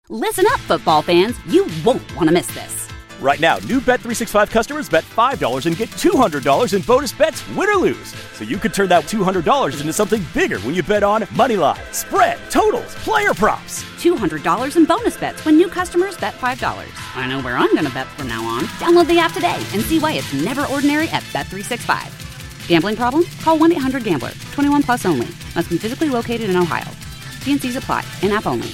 Listen up, football fans. You won't want to miss this. Right now, new Bet365 customers bet $5 and get $200 in bonus bets, win or lose. So you could turn that $200 into something bigger when you bet on moneyline, spread, totals, player props. $200 in bonus bets when new customers bet $5. I know where I'm going to bet from now on. Download the app today and see why it's never ordinary at Bet365. Gambling problem? Call 1-800-GAMBLER. 21 plus only. Must be physically located in Ohio. T&Cs apply. In-app only.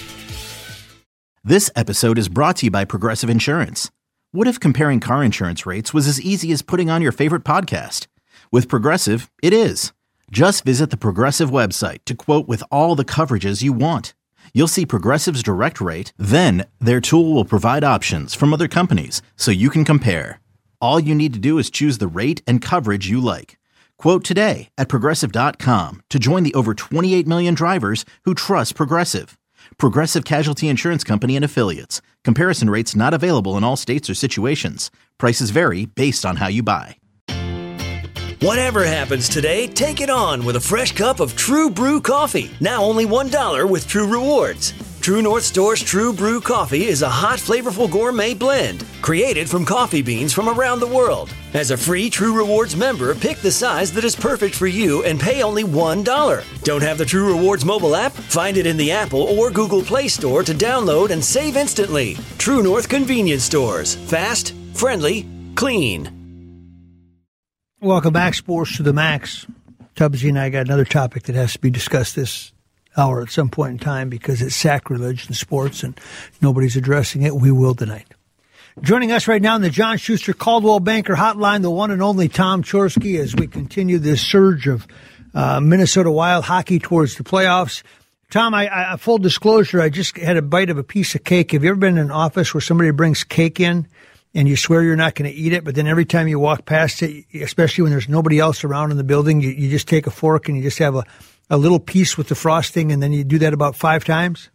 This episode is brought to you by Progressive Insurance. What if comparing car insurance rates was as easy as putting on your favorite podcast? With Progressive, it is. Just visit the Progressive website to quote with all the coverages you want. You'll see Progressive's direct rate, then their tool will provide options from other companies so you can compare. All you need to do is choose the rate and coverage you like. Quote today at Progressive.com to join the over 28 million drivers who trust Progressive. Progressive Casualty Insurance Company and Affiliates. Comparison rates not available in all states or situations. Prices vary based on how you buy. Whatever happens today, take it on with a fresh cup of True Brew coffee. Now only $1 with True Rewards. True North Store's True Brew coffee is a hot, flavorful gourmet blend created from coffee beans from around the world. As a free True Rewards member, pick the size that is perfect for you and pay only $1. Don't have the True Rewards mobile app? Find it in the Apple or Google Play Store to download and save instantly. True North Convenience Stores. Fast, friendly, clean. Welcome back, Sports to the Max. Tubbsy and I got another topic that has to be discussed this hour at some point in time because it's sacrilege in sports and nobody's addressing it. We will tonight. Joining us right now in the John Schuster Caldwell Banker Hotline, the one and only Tom Chorsky, as we continue this surge of Minnesota Wild hockey towards the playoffs. Tom, I full disclosure, I just had a bite of a piece of cake. Have you ever been in an office where somebody brings cake in and you swear you're not going to eat it, but then every time you walk past it, especially when there's nobody else around in the building, you just take a fork and you just have a little piece with the frosting, and then you do that about 5 times?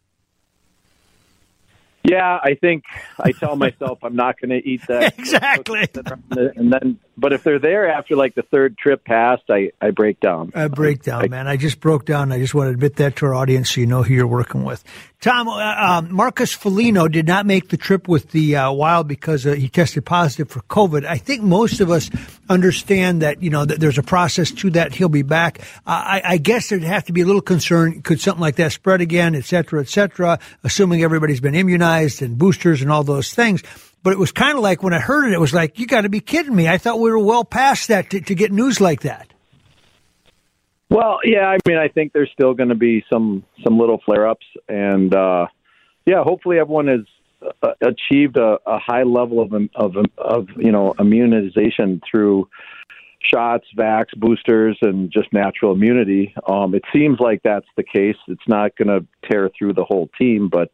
Yeah, I think I tell myself I'm not going to eat that. Exactly. And then, but if they're there after like the third trip passed, I break down. I break down, man. I just broke down. I just want to admit that to our audience so you know who you're working with. Tom, Marcus Foligno did not make the trip with the Wild because he tested positive for COVID. I think most of us understand that, that there's a process to that. He'll be back. I guess there'd have to be a little concern. Could something like that spread again, et cetera, assuming everybody's been immunized and boosters and all those things. But it was kind of like when I heard it, it was like, you got to be kidding me. I thought we were well past that to get news like that. Well, yeah, I mean, I think there's still going to be some little flare-ups. And, hopefully everyone has achieved a high level of immunization through shots, vax, boosters, and just natural immunity. It seems like that's the case. It's not going to tear through the whole team. But,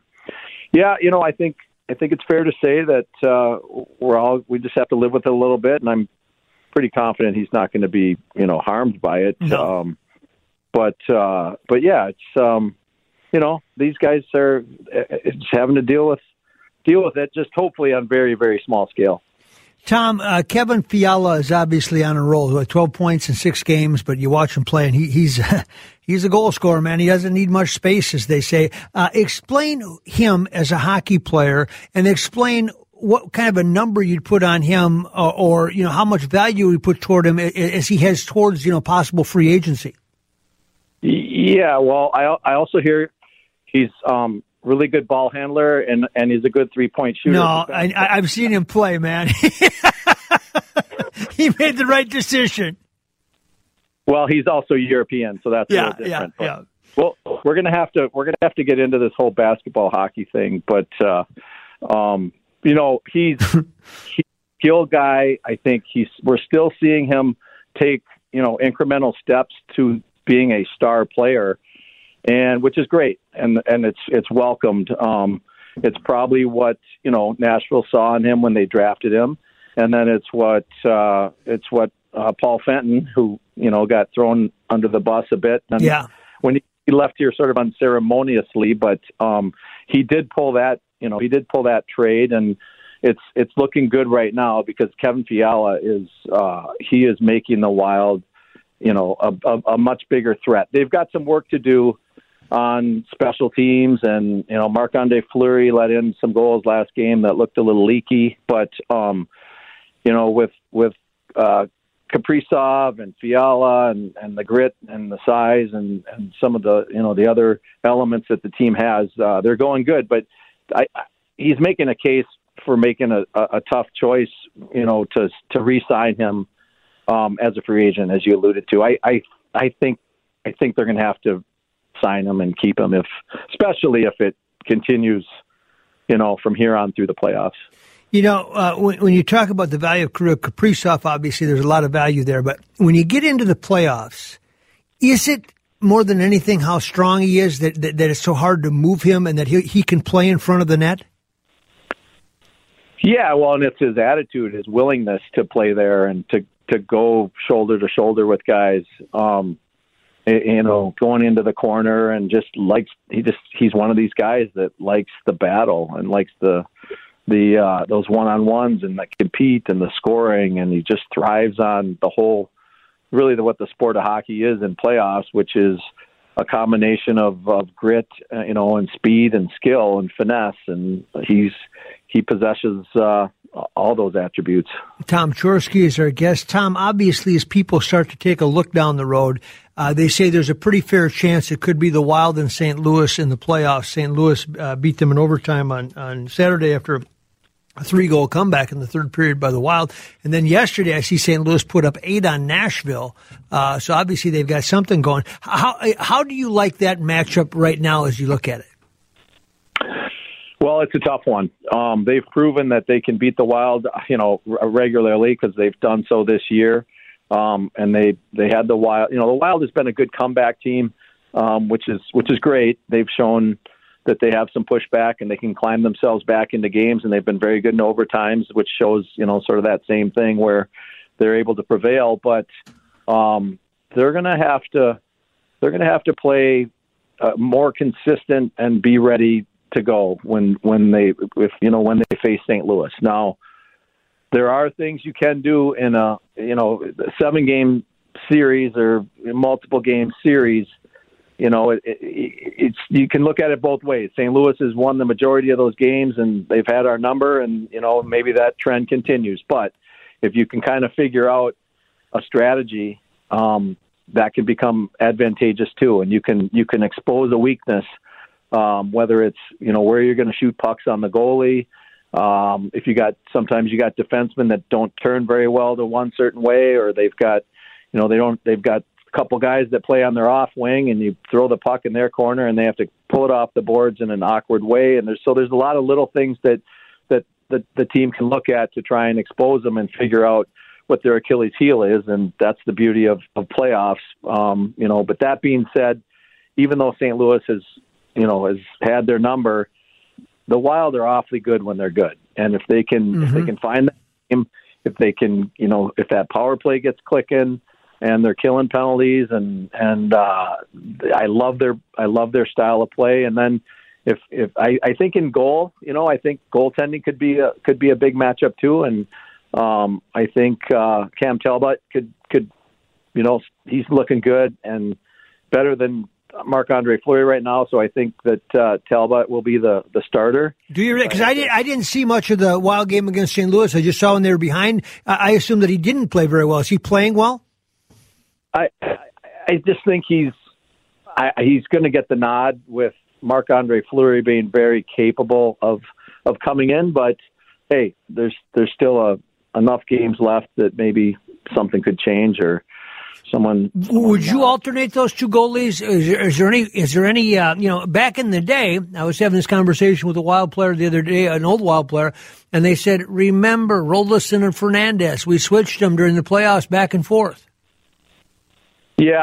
I think it's fair to say that we just have to live with it a little bit, and I'm pretty confident he's not going to be harmed by it. No. But yeah, it's these guys are just having to deal with it, just hopefully on very, very small scale. Tom, Kevin Fiala is obviously on a roll. 12 points in 6 games, but you watch him play, and he's a goal scorer, man. He doesn't need much space, as they say. Explain him as a hockey player, and explain what kind of a number you'd put on him, or how much value you put toward him as he heads towards possible free agency. Yeah, well, I also hear he's really good ball handler, and he's a good 3-point shooter. No, I've seen him play, man. He made the right decision. Well, he's also European, so that's a little different. Yeah. Well, we're gonna have to get into this whole basketball hockey thing, but he's a skilled guy. I think we're still seeing him take incremental steps to being a star player, and which is great, and it's welcomed. It's probably what Nashville saw in him when they drafted him, and then it's what Paul Fenton, who got thrown under the bus a bit. And when he left here sort of unceremoniously, but he did pull that. He did pull that trade, and it's looking good right now because Kevin Fiala is making the Wild a much bigger threat. They've got some work to do on special teams, and Marc-Andre Fleury let in some goals last game that looked a little leaky, but with Kaprizov and Fiala and the grit and the size and some of the the other elements that the team has, they're going good. But he's making a case for making a tough choice, to re-sign him as a free agent, as you alluded to. I think they're going to have to sign him and keep him, especially if it continues, from here on through the playoffs. When you talk about the value of Kirill Kaprizov, obviously there's a lot of value there. But when you get into the playoffs, is it more than anything how strong he is that it's so hard to move him and that he can play in front of the net? Yeah, well, and it's his attitude, his willingness to play there and to go shoulder to shoulder with guys, going into the corner and he's one of these guys that likes the battle and likes those one-on-ones and that compete and the scoring, and he just thrives on the whole, really what the sport of hockey is in playoffs, which is a combination of grit, and speed and skill and finesse, and he possesses all those attributes. Tom Chorske is our guest. Tom, obviously, as people start to take a look down the road, they say there's a pretty fair chance it could be the Wild and St. Louis in the playoffs. St. Louis beat them in overtime on Saturday after a 3-goal comeback in the third period by the Wild. And then yesterday, I see St. Louis put up 8 on Nashville. So obviously they've got something going. How do you like that matchup right now as you look at it? Well, it's a tough one. They've proven that they can beat the Wild, regularly because they've done so this year. And they had the Wild. The Wild has been a good comeback team, which is great. They've shown that they have some pushback and they can climb themselves back into games, and they've been very good in overtimes, which shows sort of that same thing where they're able to prevail. But they're going to have to play more consistent and be ready to go when they face St. Louis. Now, there are things you can do in a 7-game series or multiple game series. It's you can look at it both ways. St. Louis has won the majority of those games, and they've had our number, and maybe that trend continues. But if you can kind of figure out a strategy, that can become advantageous too, and you can expose a weakness. Whether it's where you're going to shoot pucks on the goalie, if sometimes you got defensemen that don't turn very well to one certain way, or they've got a couple guys that play on their off wing, and you throw the puck in their corner and they have to pull it off the boards in an awkward way, and there's a lot of little things that the team can look at to try and expose them and figure out what their Achilles heel is, and that's the beauty of playoffs. But that being said, even though St. Louis has had their number, the Wild are awfully good when they're good. And if they can find that game, if that power play gets clicking and they're killing penalties and I love their style of play. And then if I think in goal, I think goaltending could be a big matchup too. And I think Cam Talbot could he's looking good and better than Marc-Andre Fleury right now, so I think that Talbot will be the starter. Do you? Because I didn't see much of the Wild game against St. Louis. I just saw when they were behind. I assume that he didn't play very well. Is he playing well? I just think he's going to get the nod with Marc-Andre Fleury being very capable of coming in. But hey, there's still enough games left that maybe something could change or. Would you alternate those two goalies? Is there any back in the day, I was having this conversation with a Wild player the other day, an old Wild player, and they said, remember Rolison and Fernandez. We switched them during the playoffs back and forth. Yeah,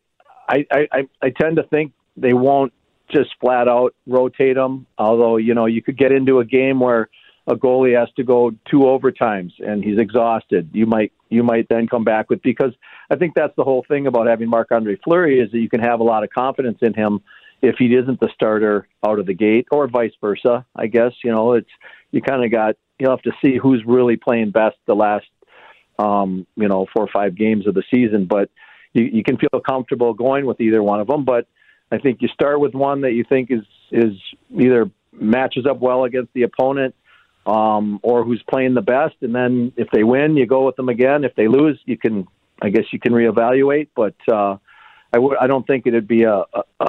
I tend to think they won't just flat out rotate them, although, you could get into a game where a goalie has to go 2 overtimes and he's exhausted. You might then come back with, because I think that's the whole thing about having Marc-Andre Fleury is that you can have a lot of confidence in him if he isn't the starter out of the gate, or vice versa. I guess, you'll have to see who's really playing best the last, 4 or 5 games of the season, but you can feel comfortable going with either one of them. But I think you start with one that you think is either matches up well against the opponent, or who's playing the best, and then if they win, you go with them again. If they lose, you can reevaluate. But I don't think it'd be a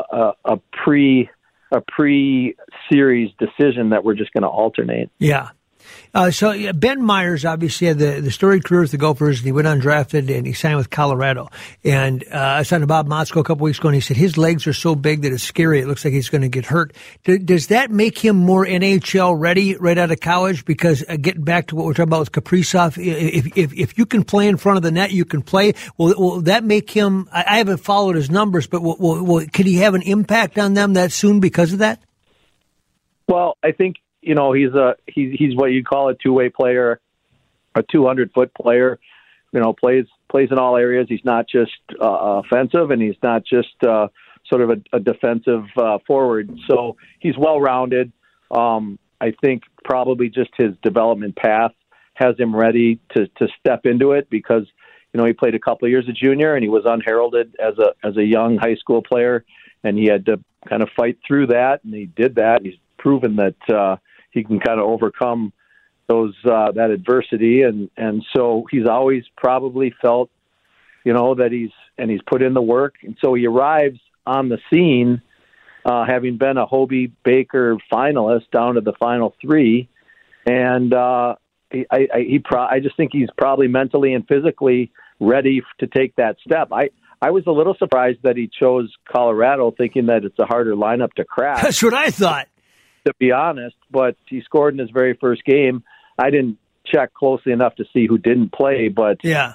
pre-series decision that we're just going to alternate. Yeah. So Ben Myers obviously had the storied career with the Gophers, and he went undrafted, and he signed with Colorado. And I was talking to Bob Motzko a couple weeks ago, and he said his legs are so big that it's scary. It looks like he's going to get hurt. Does that make him more NHL ready right out of college? Because getting back to what we're talking about with Kaprizov, if you can play in front of the net, you can play. Will that make him? I haven't followed his numbers, but could he have an impact on them that soon because of that? Well, I think. He's what you call a two-way player, a 200-foot player. Plays in all areas. He's not just offensive, and he's not just sort of a defensive forward. So he's well-rounded. I think probably just his development path has him ready to step into it because he played a couple of years as junior, and he was unheralded as a young high school player, and he had to kind of fight through that, and he did that. He's proven that he can kind of overcome that adversity, and so he's always probably felt, that he's put in the work, and so he arrives on the scene, having been a Hobey Baker finalist down to the final three, and I just think he's probably mentally and physically ready to take that step. I was a little surprised that he chose Colorado, thinking that it's a harder lineup to crack. That's what I thought, to be honest, but he scored in his very first game. I didn't check closely enough to see who didn't play, but yeah,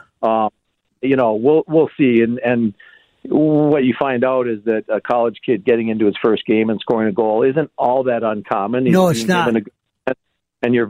we'll see. And what you find out is that a college kid getting into his first game and scoring a goal isn't all that uncommon. No, it's not. And you're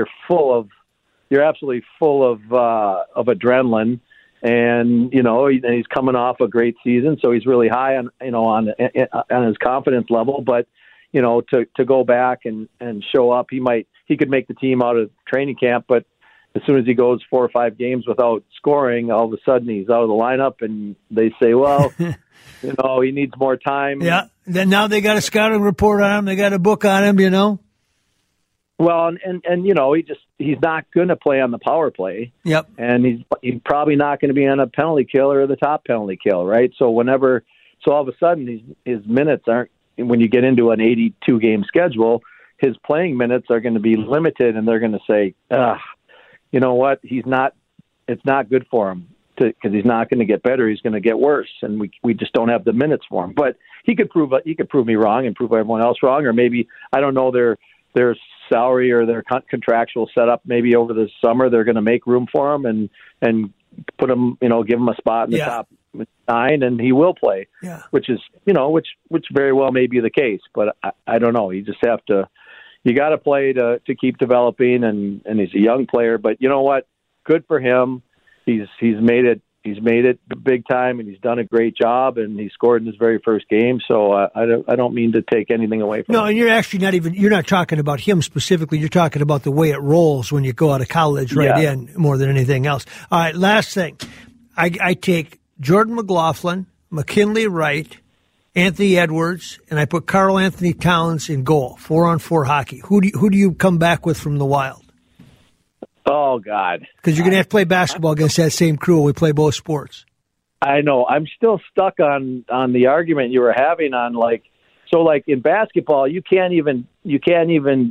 absolutely full of adrenaline, and and he's coming off a great season, so he's really high on his confidence level, but. To go back and show up, he could make the team out of training camp, but as soon as he goes 4 or 5 games without scoring, all of a sudden he's out of the lineup, and they say, well, he needs more time. Yeah. Then now they got a scouting report on him. They got a book on him. Well, and he's not going to play on the power play. Yep. And he's probably not going to be on a penalty kill or the top penalty kill, right? So all of a sudden his minutes aren't. When you get into an 82-game schedule, his playing minutes are going to be limited, and they're going to say, you know what? It's not good for him because he's not going to get better. He's going to get worse, and we just don't have the minutes for him. But he could prove me wrong and prove everyone else wrong, or maybe I don't know their salary or their contractual setup. Maybe over the summer they're going to make room for him and put him, give him a spot in the top 9, and he will play. Yeah. Which is, which very well may be the case, but I don't know. You just have to. You got to play to keep developing, and he's a young player. But you know what? Good for him. He's made it. He's made it big time, and he's done a great job. And he scored in his very first game. So I don't mean to take anything away from him. No, and you're actually you're not talking about him specifically. You're talking about the way it rolls when you go out of college in more than anything else. All right, last thing. I take Jordan McLaughlin, McKinley Wright, Anthony Edwards, and I put Karl Anthony Towns in goal. 4-on-4 hockey. Who do you come back with from the Wild? Oh, God. Because you're going to have to play basketball against that same crew. We play both sports. I know. I'm still stuck on the argument you were having on in basketball, you can't even 10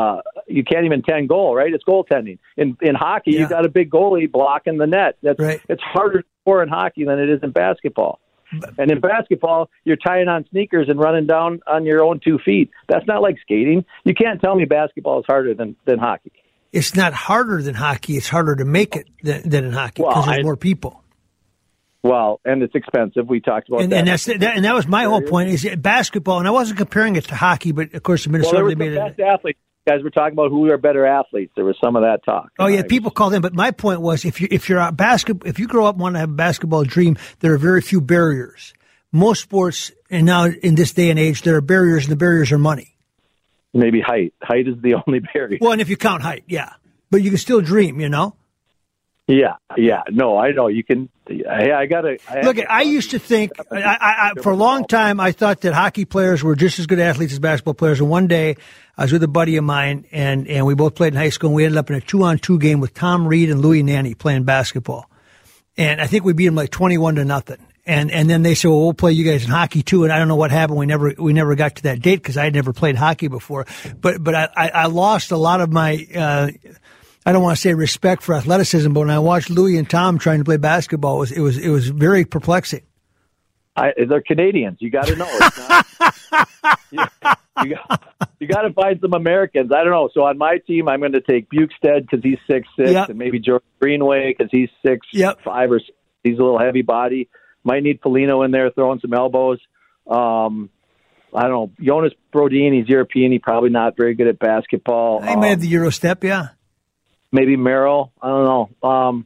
goal, right? It's goaltending. In hockey, you got a big goalie blocking the net. Right. It's harder to score in hockey than it is in basketball. And in basketball, you're tying on sneakers and running down on your own 2 feet. That's not like skating. You can't tell me basketball is harder than hockey. It's not harder than hockey. It's harder to make it than in hockey because there's more people. Well, and it's expensive. We talked about that. And that was my whole point, is basketball, and I wasn't comparing it to hockey, but, of course, in Minnesota they made it. Best athletes. You guys were talking about who are better athletes. There was some of that talk. Oh, yeah, people call them. But my point was, if you grow up and want to have a basketball dream, there are very few barriers. Most sports, and now in this day and age, there are barriers, and the barriers are money. Maybe height. Height is the only barrier. Well, and if you count height, yeah. But you can still dream, Yeah. No, I know you can. I used to think, I for a long time, I thought that hockey players were just as good athletes as basketball players. And one day, I was with a buddy of mine, and we both played in high school. And we ended up in a 2-on-2 game with Tom Reed and Louis Nanny playing basketball. And I think we beat them like 21-0. And then they said, well, we'll play you guys in hockey too. And I don't know what happened. We never got to that date because I had never played hockey before. But I lost a lot of my. I don't want to say respect for athleticism, but when I watched Louis and Tom trying to play basketball, it was very perplexing. They're Canadians. You got to know. It's not, you got to find some Americans. I don't know. So on my team, I'm going to take Bukestad because he's 6'6", and maybe George Greenway because he's 6'5" or 6. He's a little heavy body. Might need Foligno in there throwing some elbows. I don't know. Jonas Brodin, he's European. He's probably not very good at basketball. He may have the Euro step, yeah. Maybe Merrill. I don't know.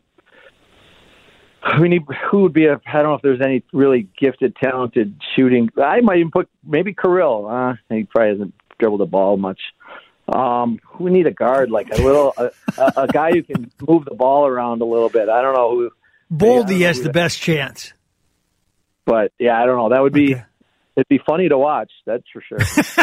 Who would be I don't know if there's any really gifted, talented shooting. I might even put maybe Kirill. He probably hasn't dribbled the ball much. We need a guard, like a guy who can move the ball around a little bit. I don't know who. Boldy has the best chance. But yeah, I don't know. That would be. Okay. It'd be funny to watch. That's for sure.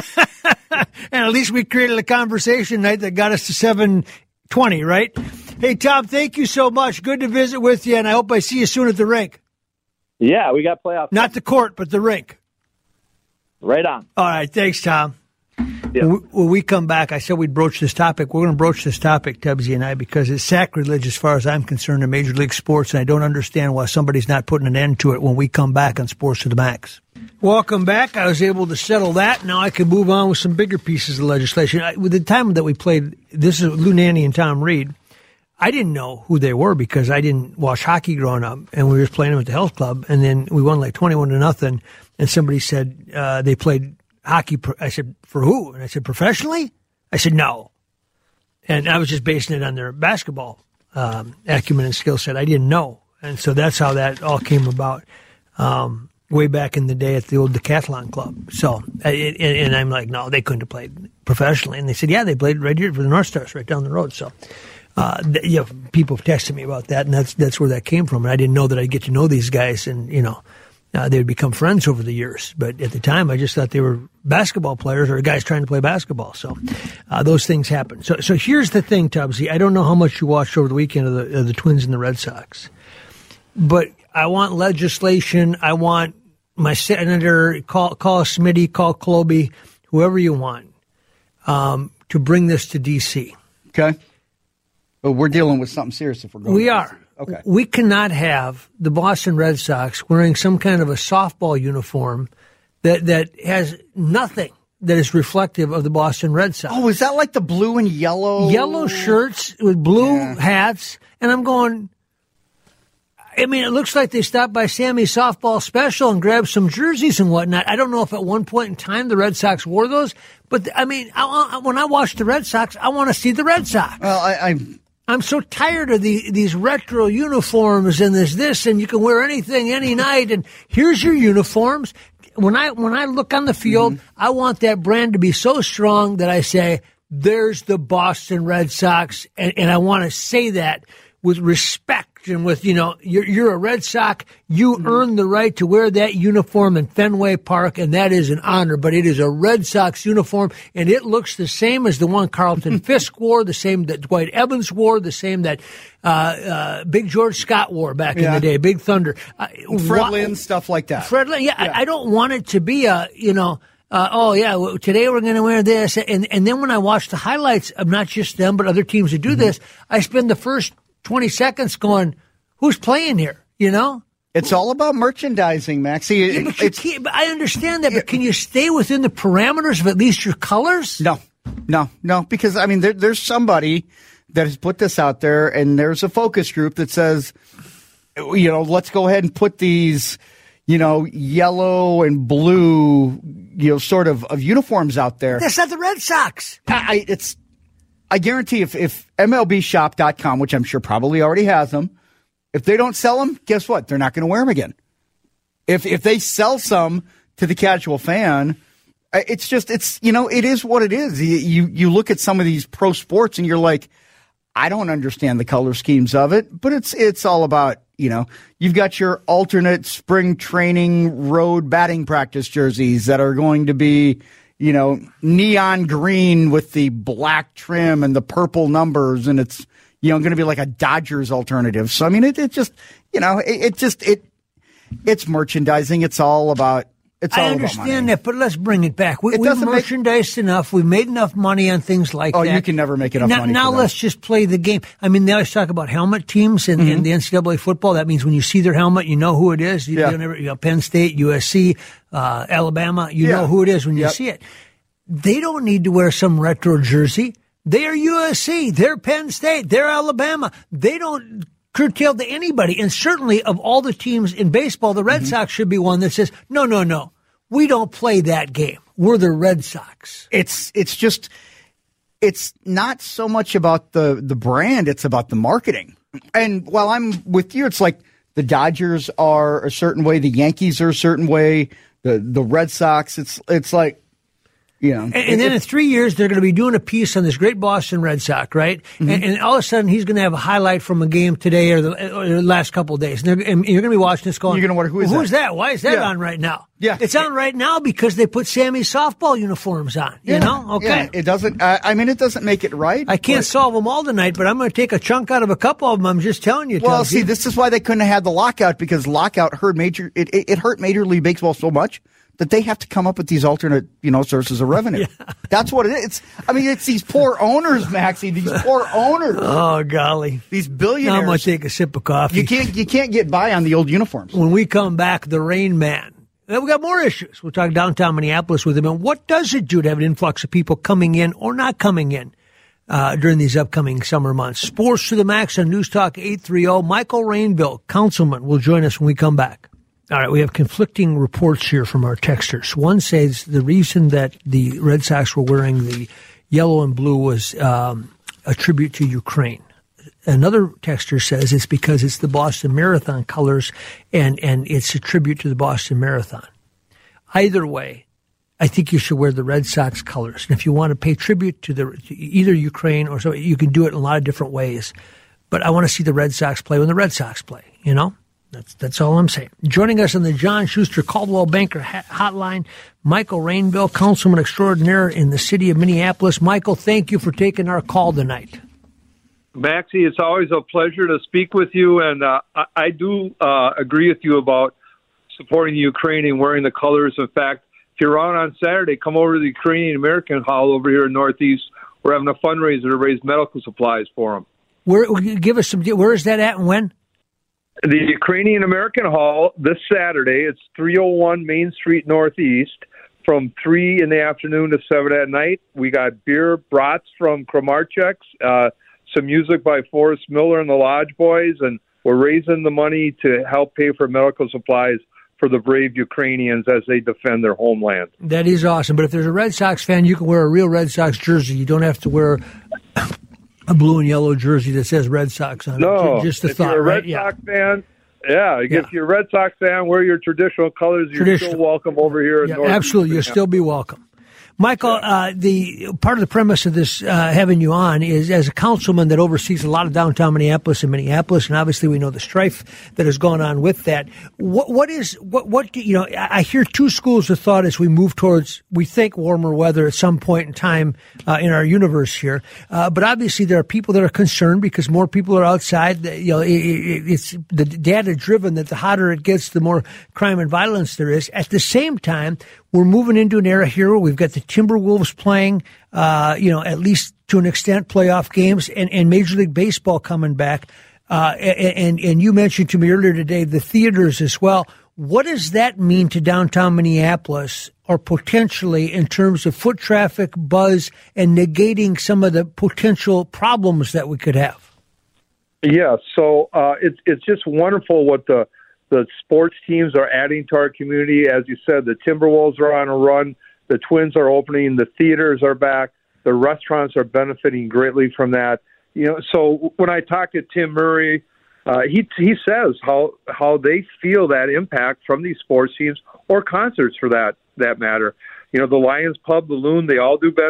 And at least we created a conversation night that got us to 7:20, right? Hey, Tom, thank you so much. Good to visit with you, and I hope I see you soon at the rink. Yeah, we got playoffs. Not the court, but the rink. Right on. All right, thanks, Tom. Yeah. When we come back, I said we'd broach this topic. We're going to broach this topic, Tubbsy and I, because it's sacrilege as far as I'm concerned in Major League Sports, and I don't understand why somebody's not putting an end to it when we come back on Sports to the Max. Welcome back. I was able to settle that. Now I can move on with some bigger pieces of legislation. With the time that we played, this is Lou Nanny and Tom Reed, I didn't know who they were because I didn't watch hockey growing up, and we were just playing them at the health club, and then we won like 21-0, and somebody said they played hockey. I said, for who? And I said, professionally? I said, no. And I was just basing it on their basketball acumen and skill set. I didn't know. And so that's how that all came about way back in the day at the old Decathlon Club. So, and I'm like, no, they couldn't have played professionally. And they said, yeah, they played right here for the North Stars right down the road. So, people have texted me about that, and that's where that came from. And I didn't know that I'd get to know these guys, and, they'd become friends over the years. But at the time, I just thought they were basketball players or guys trying to play basketball. So those things happen. So here's the thing, Tubbsy. I don't know how much you watched over the weekend of the Twins and the Red Sox. But I want legislation. I want my senator, call Smitty, call Kloby, whoever you want, to bring this to D.C. Okay. But we're dealing with something serious if we're going. We are. Okay. We cannot have the Boston Red Sox wearing some kind of a softball uniform that has nothing that is reflective of the Boston Red Sox. Oh, is that like the blue and yellow? Yellow shirts with blue hats. And I'm going, I mean, it looks like they stopped by Sammy's softball special and grabbed some jerseys and whatnot. I don't know if at one point in time the Red Sox wore those, but I mean, when I watch the Red Sox, I want to see the Red Sox. Well, I'm so tired of these retro uniforms and this, and you can wear anything any night. And here's your uniforms. When I look on the field, I want that brand to be so strong that I say, "There's the Boston Red Sox," and I want to say that with respect and with, you're a Red Sox. You earn the right to wear that uniform in Fenway Park, and that is an honor. But it is a Red Sox uniform, and it looks the same as the one Carlton Fisk wore, the same that Dwight Evans wore, the same that Big George Scott wore back in the day, Big Thunder. Fred Lynn, stuff like that. Fred Lynn, I don't want it to be today we're going to wear this. And then when I watch the highlights of not just them, but other teams that do this, I spend the first 20 seconds going, who's playing here, It's all about merchandising, Maxie. But I understand that, but can you stay within the parameters of at least your colors? No, because, I mean, there's somebody that has put this out there, and there's a focus group that says, let's go ahead and put these, yellow and blue, sort of uniforms out there. That's not the Red Sox. I guarantee if MLBshop.com, which I'm sure probably already has them, if they don't sell them, guess what? They're not going to wear them again. If they sell some to the casual fan, it is what it is. You look at some of these pro sports and you're like, I don't understand the color schemes of it, but it's all about, you've got your alternate spring training road batting practice jerseys that are going to be, neon green with the black trim and the purple numbers, and it's, going to be like a Dodgers alternative. So, I mean, it's merchandising. It's all about I understand that, but let's bring it back. We've merchandised enough. We've made enough money on things like that. Oh, you can never make enough money. Now let's just play the game. I mean, they always talk about helmet teams in the NCAA football. That means when you see their helmet, you know who it is. Penn State, USC, Alabama, you know who it is when you see it. They don't need to wear some retro jersey. They are USC. They're Penn State. They're Alabama. They don't curtail to anybody. And certainly of all the teams in baseball, the Red Sox should be one that says, no, we don't play that game. We're the Red Sox. It's not so much about the brand, it's about the marketing. And while I'm with you, it's like the Dodgers are a certain way, the Yankees are a certain way, the Red Sox, it's like, And then in 3 years, they're going to be doing a piece on this great Boston Red Sox, right? And all of a sudden, he's going to have a highlight from a game today or the last couple of days. And you're going to be watching this going, you're going to wonder, who is that? Why is that on right now? Yeah. It's on right now because they put Sammy's softball uniforms on, you know? Okay. Yeah. It doesn't, it doesn't make it right. I can't solve them all tonight, but I'm going to take a chunk out of a couple of them. I'm just telling you. Well, see, this is why they couldn't have had the lockout, because lockout hurt it hurt Major League Baseball so much that they have to come up with these alternate, sources of revenue. That's what it is. It's these poor owners, Maxie. These poor owners. Oh, golly. These billionaires. Now I'm going to take a sip of coffee. You can't get by on the old uniforms. When we come back, the Rain Man. We got more issues. We'll talk downtown Minneapolis with him. And what does it do to have an influx of people coming in or not coming in during these upcoming summer months? Sports to the Max on News Talk 830. Michael Rainville, councilman, will join us when we come back. All right, we have conflicting reports here from our texters. One says the reason that the Red Sox were wearing the yellow and blue was a tribute to Ukraine. Another texter says it's because it's the Boston Marathon colors and it's a tribute to the Boston Marathon. Either way, I think you should wear the Red Sox colors. And if you want to pay tribute to either Ukraine or so, you can do it in a lot of different ways. But I want to see the Red Sox play when the Red Sox play, That's all I'm saying. Joining us on the John Schuster Caldwell Banker Hotline, Michael Rainville, Councilman Extraordinaire in the city of Minneapolis. Michael, thank you for taking our call tonight. Maxie, it's always a pleasure to speak with you, and I do agree with you about supporting the Ukraine and wearing the colors. In fact, if you're around on Saturday, come over to the Ukrainian American Hall over here in Northeast. We're having a fundraiser to raise medical supplies for them. Where is that at and when? The Ukrainian American Hall this Saturday. It's 301 Main Street Northeast from 3 in the afternoon to 7 at night. We got beer, brats from Kramarczuk's, some music by Forrest Miller and the Lodge Boys, and we're raising the money to help pay for medical supplies for the brave Ukrainians as they defend their homeland. That is awesome. But if there's a Red Sox fan, you can wear a real Red Sox jersey. You don't have to wear a blue and yellow jersey that says Red Sox on it. No, just a if thought, you're a Red right? Sox fan, if you're a Red Sox fan, wear your traditional colors. You're still welcome over here in North. Absolutely, you'll still be welcome. Michael, the part of the premise of this having you on is as a councilman that oversees a lot of downtown Minneapolis, and obviously we know the strife that has gone on with that. I hear two schools of thought as we move towards, we think, warmer weather at some point in time in our universe here. But obviously there are people that are concerned because more people are outside. It's the data driven that the hotter it gets, the more crime and violence there is. At the same time, we're moving into an era here where we've got the Timberwolves playing, at least to an extent, playoff games, and Major League Baseball coming back. And you mentioned to me earlier today the theaters as well. What does that mean to downtown Minneapolis, or potentially in terms of foot traffic, buzz, and negating some of the potential problems that we could have? Yeah, so it's just wonderful what the sports teams are adding to our community. As you said, the Timberwolves are on a run. The Twins are opening. The theaters are back. The restaurants are benefiting greatly from that. So when I talk to Tim Murray, he says how they feel that impact from these sports teams or concerts for that matter. The Lions Pub, the Loon, they all do better.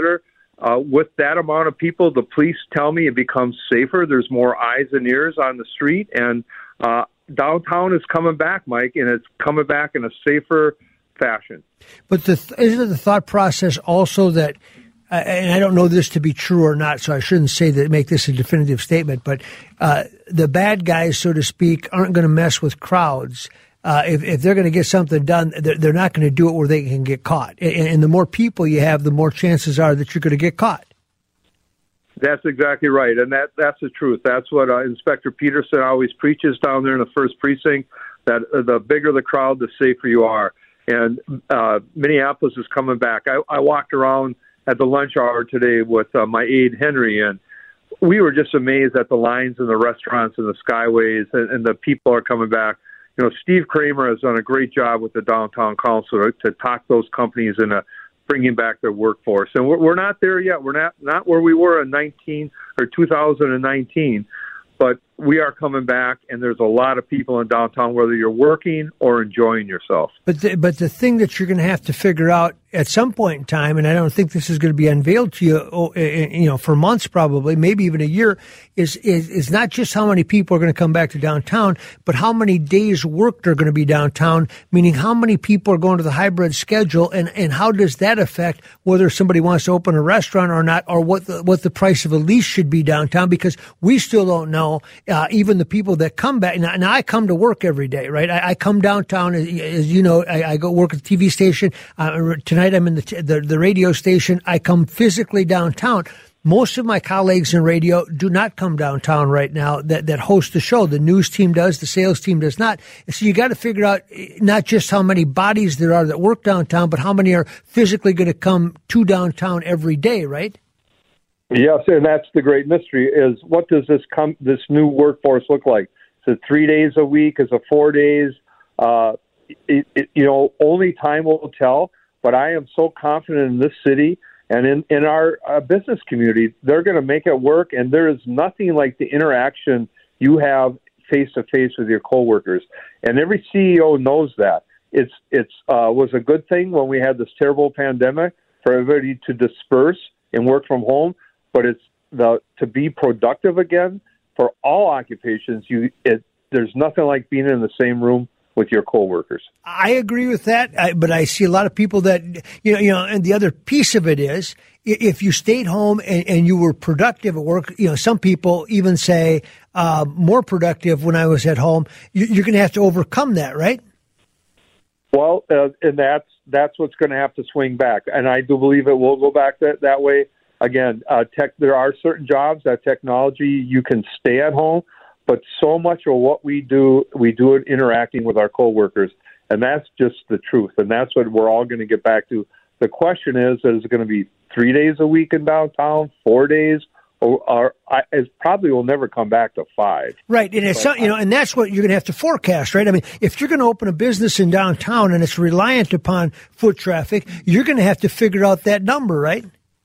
with that amount of people, the police tell me it becomes safer. There's more eyes and ears on the street, and downtown is coming back, Mike, and it's coming back in a safer fashion. But isn't the thought process also that, and I don't know this to be true or not, so I shouldn't say that, make this a definitive statement, but the bad guys, so to speak, aren't going to mess with crowds. If they're going to get something done, they're not going to do it where they can get caught. And the more people you have, the more chances are that you're going to get caught. That's exactly right, and that's the truth. That's what Inspector Peterson always preaches down there in the 1st Precinct, that the bigger the crowd, the safer you are. And Minneapolis is coming back. I walked around at the lunch hour today with my aide, Henry, and we were just amazed at the lines in the restaurants and the Skyways, and the people are coming back. You know, Steve Kramer has done a great job with the Downtown Council to talk those companies into bringing back their workforce. And we're not there yet. We're not where we were in 2019, but we are coming back, and there's a lot of people in downtown, whether you're working or enjoying yourself. But the thing that you're going to have to figure out at some point in time, and I don't think this is going to be unveiled to you, for months probably, maybe even a year, is not just how many people are going to come back to downtown, but how many days worked are going to be downtown, meaning how many people are going to the hybrid schedule, and how does that affect whether somebody wants to open a restaurant or not, or what the price of a lease should be downtown, because we still don't know. Even the people that come back, now I come to work every day, right? I come downtown, as you know, I go work at the TV station. Tonight I'm in the radio station. I come physically downtown. Most of my colleagues in radio do not come downtown right now that host the show. The news team does, the sales team does not. And so you got to figure out not just how many bodies there are that work downtown, but how many are physically going to come to downtown every day, right? Yes, and that's the great mystery, is what does this new workforce look like? Is it 3 days a week? Is it 4 days? Only time will tell, but I am so confident in this city and in our business community. They're going to make it work, and there is nothing like the interaction you have face-to-face with your coworkers. And every CEO knows that. It was a good thing when we had this terrible pandemic for everybody to disperse and work from home. But it's to be productive again for all occupations. There's nothing like being in the same room with your coworkers. I agree with that, but I see a lot of people that and the other piece of it is if you stayed home and you were productive at work. Some people even say more productive when I was at home. You're going to have to overcome that, right? Well, and that's what's going to have to swing back, and I do believe it will go back that way. Again, there are certain jobs that technology you can stay at home, but so much of what we do it interacting with our coworkers, and that's just the truth, and that's what we're all going to get back to. The question is it going to be 3 days a week in downtown, 4 days, or it probably will never come back to 5. Right, and it's and that's what you're going to have to forecast, right? I mean, if you're going to open a business in downtown and it's reliant upon foot traffic, you're going to have to figure out that number, right?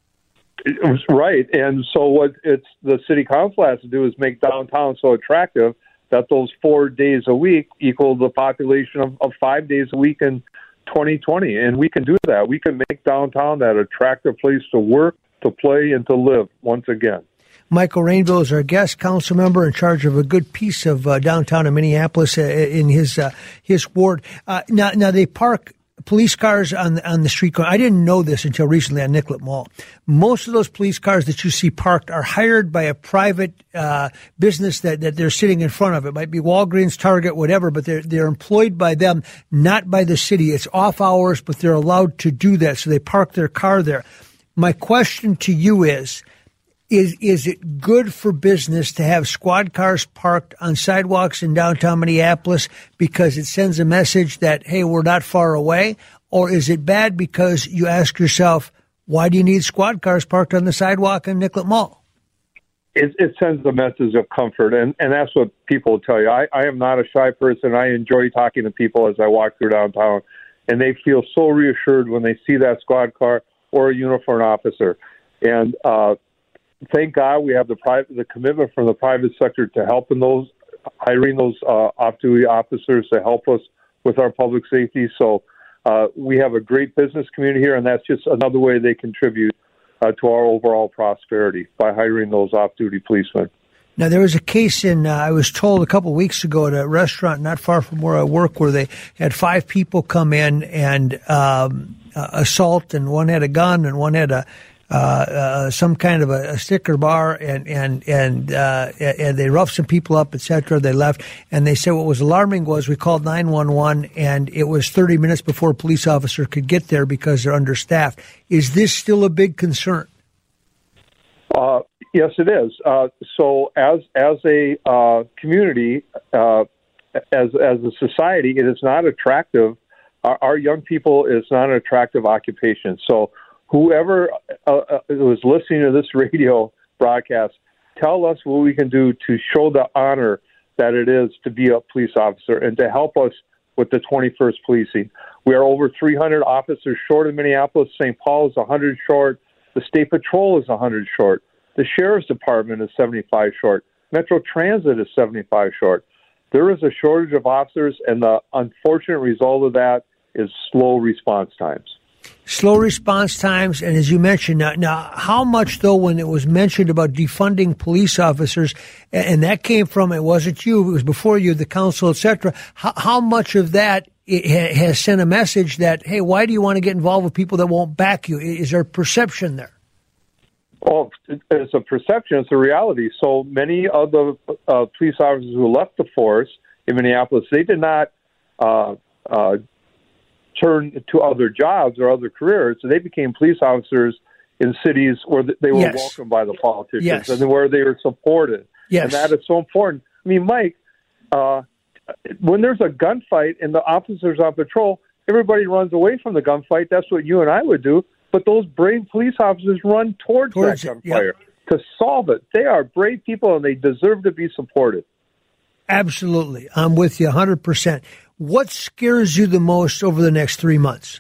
Right, and so what the city council has to do is make downtown so attractive that those 4 days a week equal the population of 5 days a week in 2020, and we can do that. We can make downtown that attractive place to work, to play, and to live once again. Michael Rainville is our guest council member in charge of a good piece of downtown in Minneapolis in his ward. Now they park police cars on the street corner. I didn't know this until recently on Nicollet Mall. Most of those police cars that you see parked are hired by a private business that they're sitting in front of. It might be Walgreens, Target, whatever, but they're employed by them, not by the city. It's off hours, but they're allowed to do that, so they park their car there. My question to you is it good for business to have squad cars parked on sidewalks in downtown Minneapolis because it sends a message that, hey, we're not far away? Or is it bad because you ask yourself, why do you need squad cars parked on the sidewalk in Nicollet Mall? It sends a message of comfort, and that's what people will tell you. I am not a shy person. I enjoy talking to people as I walk through downtown, and they feel so reassured when they see that squad car or a uniformed officer. And thank God we have the commitment from the private sector to help in those, hiring those off-duty officers to help us with our public safety. So we have a great business community here, and that's just another way they contribute to our overall prosperity by hiring those off-duty policemen. Now, there was a case I was told a couple of weeks ago at a restaurant not far from where I work where they had 5 people come in and assault, and one had a gun and one had some kind of a sticker bar, and they roughed some people up, etc. They left, and they said what was alarming was we called 911, and it was 30 minutes before a police officer could get there because they're understaffed. Is this still a big concern? Yes, it is. So as a community, as a society, it is not attractive. Our young people is not an attractive occupation. So whoever was listening to this radio broadcast, tell us what we can do to show the honor that it is to be a police officer and to help us with the 21st policing. We are over 300 officers short in Minneapolis. St. Paul is 100 short. The State Patrol is 100 short. The Sheriff's Department is 75 short. Metro Transit is 75 short. There is a shortage of officers, and the unfortunate result of that is slow response times. Slow response times, and as you mentioned, now how much, though, when it was mentioned about defunding police officers, and that came from, it wasn't you, it was before you, the council, etc., how much of that has sent a message that, hey, why do you want to get involved with people that won't back you? Is there perception there? Well, it's a perception. It's a reality. So many of the police officers who left the force in Minneapolis, they did not turn to other jobs or other careers. So they became police officers in cities where they were welcomed by the politicians and where they were supported. And that is so important. I mean, Mike, when there's a gunfight and the officers on patrol, everybody runs away from the gunfight. That's what you and I would do. But those brave police officers run towards that gunfire to solve it. They are brave people, and they deserve to be supported. Absolutely. I'm with you 100%. What scares you the most over the next 3 months?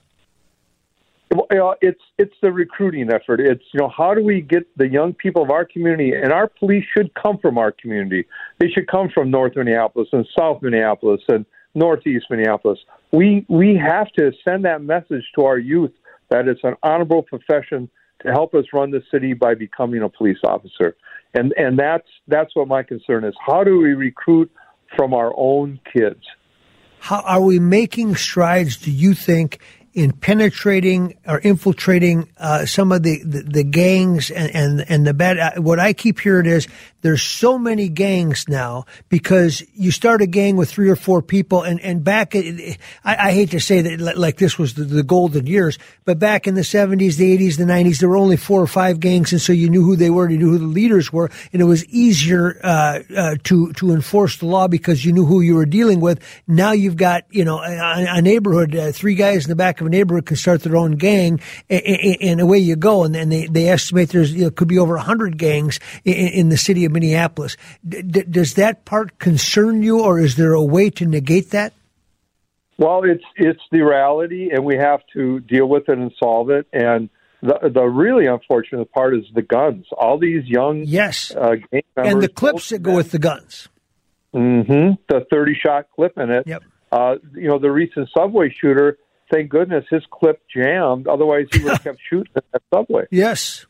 It's the recruiting effort. It's, how do we get the young people of our community, and our police should come from our community. They should come from North Minneapolis and South Minneapolis and Northeast Minneapolis. We have to send that message to our youth that it's an honorable profession to help us run the city by becoming a police officer. And that's what my concern is. How do we recruit from our own kids? How are we making strides, do you think, in penetrating or infiltrating some of the gangs and the bad? What I keep hearing is there's so many gangs now because you start a gang with 3 or 4 people, and back, I hate to say that like this was the golden years, but back in the 70s, the 80s, the 90s, there were only 4 or 5 gangs, and so you knew who they were, and you knew who the leaders were, and it was easier to enforce the law because you knew who you were dealing with. Now you've got a neighborhood, 3 guys in the back of a neighborhood can start their own gang, and away you go. And they estimate there's could be over 100 gangs in the city of Minneapolis. Does that part concern you, or is there a way to negate that? Well, it's the reality, and we have to deal with it and solve it. And the really unfortunate part is the guns. All these young gang members, and the clips that go with the guns. Mm-hmm. The 30-shot clip in it. Yep. The recent subway shooter. Thank goodness his clip jammed. Otherwise, he would have kept shooting at that subway. Yes,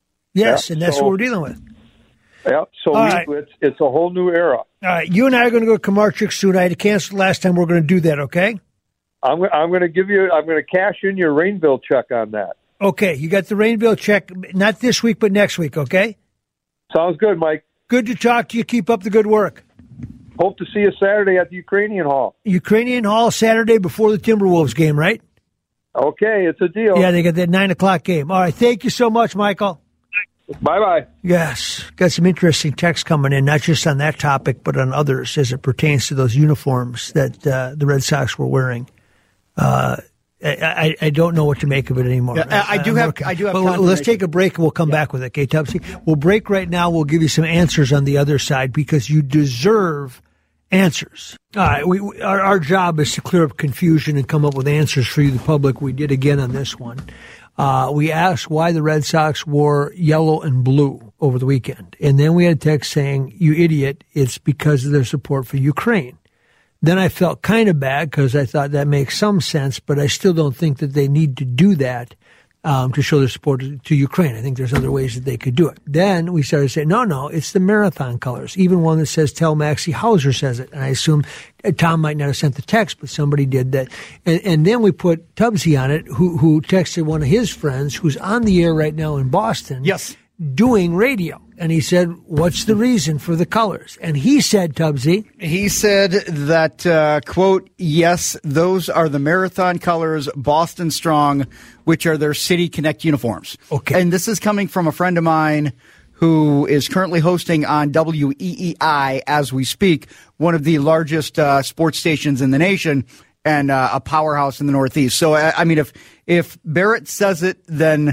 and that's what we're dealing with. Yeah, so it's a whole new era. All right, you and I are going to go to Kamarchik soon. I had to cancel last time. We're going to do that, okay? I'm going to cash in your Rainville check on that. Okay, you got the Rainville check, not this week, but next week, okay? Sounds good, Mike. Good to talk to you. Keep up the good work. Hope to see you Saturday at the Ukrainian Hall. Ukrainian Hall Saturday before the Timberwolves game, right? Okay, it's a deal. Yeah, they got that 9 o'clock game. All right, thank you so much, Michael. Bye-bye. Yes, got some interesting texts coming in, not just on that topic, but on others as it pertains to those uniforms that the Red Sox were wearing. I don't know what to make of it anymore. Yeah, I do have. But let's take a break and we'll come back with it. Okay, Tubsy? We'll break right now. We'll give you some answers on the other side because you deserve answers. All right, our job is to clear up confusion and come up with answers for you, the public. We did again on this one. We asked why the Red Sox wore yellow and blue over the weekend. And then we had a text saying, you idiot, it's because of their support for Ukraine. Then I felt kind of bad because I thought that makes some sense, but I still don't think that they need to do that to show their support to Ukraine. I think there's other ways that they could do it. Then we started saying, no, it's the Marathon colors. Even one that says Tell Maxie Hauser says it. And I assume Tom might not have sent the text, but somebody did that. And then we put Tubbsy on it, who texted one of his friends who's on the air right now in Boston. Yes. Doing radio. And he said, what's the reason for the colors? And he said, Tubbsy. He said that, quote, yes, those are the Marathon colors, Boston Strong, which are their City Connect uniforms. Okay. And this is coming from a friend of mine who is currently hosting on WEEI as we speak, one of the largest sports stations in the nation and a powerhouse in the Northeast. So, I mean, if Barrett says it, then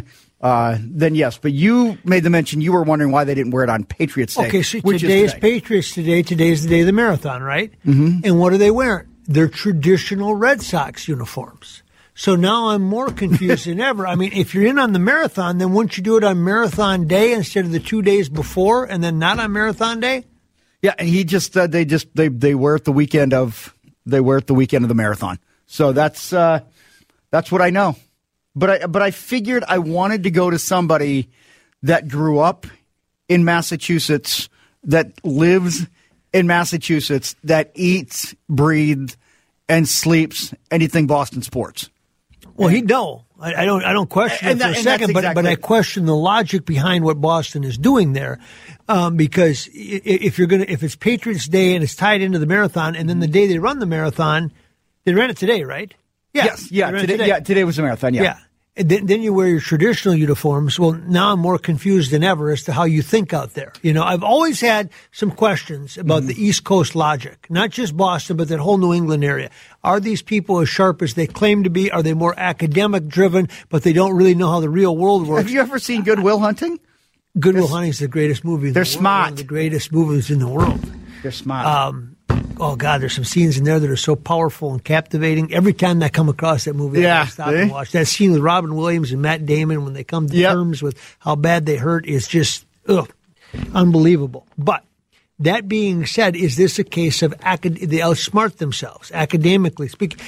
yes. But you made the mention you were wondering why they didn't wear it on Patriots Day. Okay, so today is Patriots Day. Today's the day of the marathon, right? Mm-hmm. And what are they wearing? They're traditional Red Sox uniforms. So now I'm more confused than ever. I mean, if you're in on the marathon, then wouldn't you do it on Marathon Day instead of the 2 days before and then not on Marathon Day? Yeah, and he just they wear it the weekend of the marathon. So that's what I know. But I figured I wanted to go to somebody that grew up in Massachusetts, that lives in Massachusetts, that eats, breathes, and sleeps anything Boston sports. Well, he'd know. I don't question it for a second, but I question the logic behind what Boston is doing there, because if it's Patriots Day and it's tied into the marathon, and then the day they run the marathon, they ran it today, right? Yes. Today was the marathon. Yeah. Then you wear your traditional uniforms. Well, now I'm more confused than ever as to how you think out there. You know, I've always had some questions about the East Coast logic, not just Boston, but that whole New England area. Are these people as sharp as they claim to be? Are they more academic driven, but they don't really know how the real world works? Have you ever seen Good Will Hunting? Good Will Hunting is the greatest movie in the world. They're smart. One of the greatest movies in the world. They're smart. Oh, God, there's some scenes in there that are so powerful and captivating. Every time I come across that movie, I stop and watch. That scene with Robin Williams and Matt Damon when they come to terms with how bad they hurt is just unbelievable. But that being said, is this a case of they outsmart themselves? Academically speaking,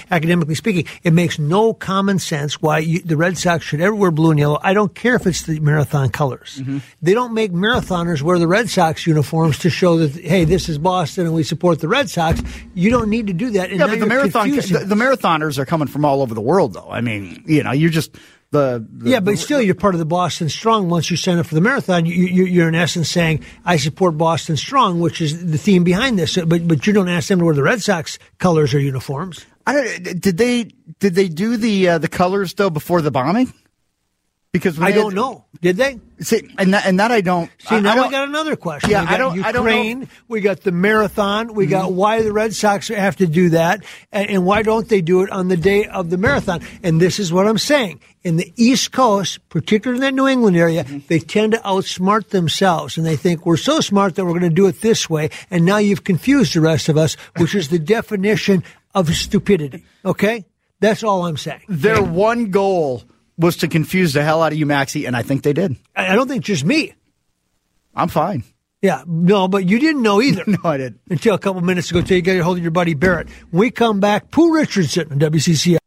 it makes no common sense why the Red Sox should ever wear blue and yellow. I don't care if it's the marathon colors. Mm-hmm. They don't make marathoners wear the Red Sox uniforms to show that, hey, this is Boston and we support the Red Sox. You don't need to do that. And but the marathoners are coming from all over the world, though. I mean, you know, you're just but still, you're part of the Boston Strong. Once you sign up for the marathon, you're in essence saying, I support Boston Strong, which is the theme behind this. But you don't ask them to wear the Red Sox colors or uniforms. Did they do the colors though before the bombing? Because I don't know. Did they? See, and that I don't. See, now we got another question. Yeah, we got Ukraine, I don't know. We got the marathon. We got why the Red Sox have to do that, and why don't they do it on the day of the marathon? And this is what I'm saying. In the East Coast, particularly in that New England area, they tend to outsmart themselves, and they think we're so smart that we're going to do it this way. And now you've confused the rest of us, which is the definition of stupidity. Okay, that's all I'm saying. Their one goal was to confuse the hell out of you, Maxie, and I think they did. I don't think just me. I'm fine. Yeah, no, but you didn't know either. No, I didn't. Until a couple minutes ago, until you got your hold of your buddy Barrett. When we come back, Pooh Richardson on WCCI.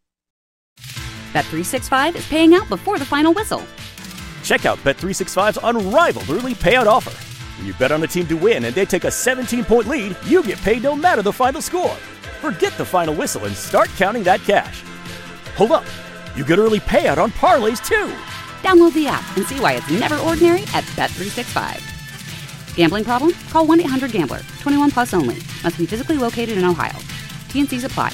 Bet365 is paying out before the final whistle. Check out Bet365's unrivaled early payout offer. When you bet on a team to win and they take a 17-point lead, you get paid no matter the final score. Forget the final whistle and start counting that cash. Hold up. You get early payout on parlays, too. Download the app and see why it's never ordinary at Bet365. Gambling problem? Call 1-800-GAMBLER. 21 plus only. Must be physically located in Ohio. T&Cs apply.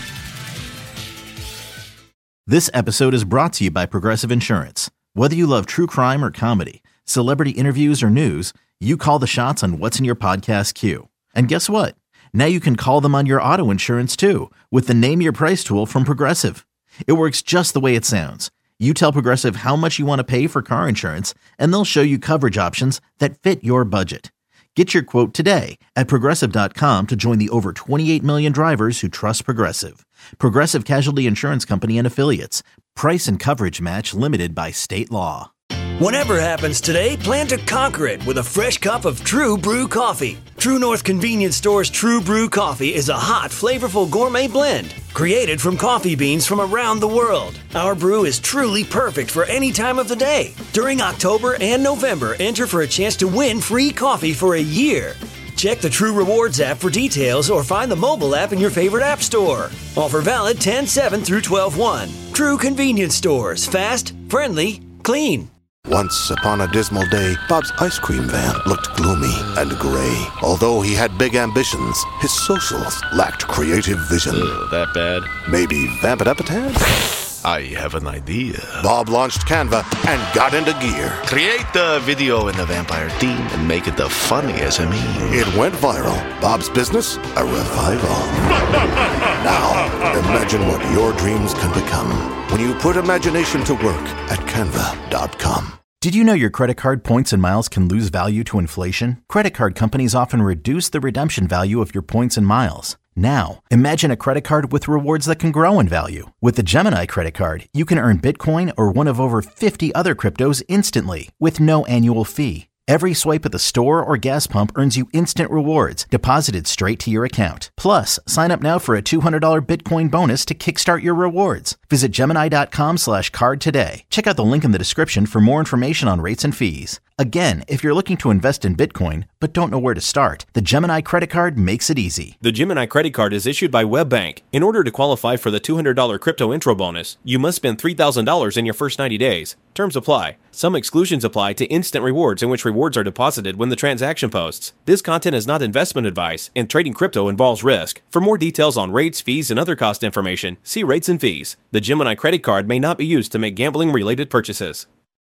This episode is brought to you by Progressive Insurance. Whether you love true crime or comedy, celebrity interviews or news, you call the shots on what's in your podcast queue. And guess what? Now you can call them on your auto insurance, too, with the Name Your Price tool from Progressive. It works just the way it sounds. You tell Progressive how much you want to pay for car insurance, and they'll show you coverage options that fit your budget. Get your quote today at Progressive.com to join the over 28 million drivers who trust Progressive. Progressive Casualty Insurance Company and Affiliates. Price and coverage match limited by state law. Whatever happens today, plan to conquer it with a fresh cup of True Brew coffee. True North Convenience Store's True Brew coffee is a hot, flavorful gourmet blend, created from coffee beans from around the world. Our brew is truly perfect for any time of the day. During October and November, enter for a chance to win free coffee for a year. Check the True Rewards app for details or find the mobile app in your favorite app store. Offer valid 10/7 through 12/1. True convenience stores. Fast, friendly, clean. Once upon a dismal day, Bob's ice cream van looked gloomy and gray. Although he had big ambitions, his socials lacked creative vision. That bad? Maybe vamp it up a tad? I have an idea. Bob launched Canva and got into gear. Create the video in the vampire theme and make it the funniest of me. It went viral. Bob's business, a revival. Now, imagine what your dreams can become when you put imagination to work at Canva.com. Did you know your credit card points and miles can lose value to inflation? Credit card companies often reduce the redemption value of your points and miles. Now, imagine a credit card with rewards that can grow in value. With the Gemini credit card, you can earn Bitcoin or one of over 50 other cryptos instantly with no annual fee. Every swipe at the store or gas pump earns you instant rewards deposited straight to your account. Plus, sign up now for a $200 Bitcoin bonus to kickstart your rewards. Visit Gemini.com/card today. Check out the link in the description for more information on rates and fees. Again, if you're looking to invest in Bitcoin but don't know where to start, the Gemini credit card makes it easy. The Gemini credit card is issued by WebBank. In order to qualify for the $200 crypto intro bonus, you must spend $3,000 in your first 90 days. Terms apply. Some exclusions apply to instant rewards in which rewards are deposited when the transaction posts. This content is not investment advice, and trading crypto involves risk. For more details on rates, fees, and other cost information, see rates and fees. The Gemini credit card may not be used to make gambling-related purchases.